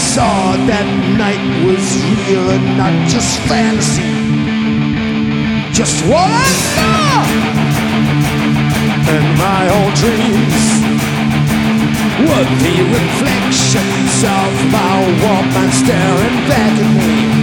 saw that night was real and not just fantasy. Just what I saw in my own dreams were the reflections of my woman staring back at me.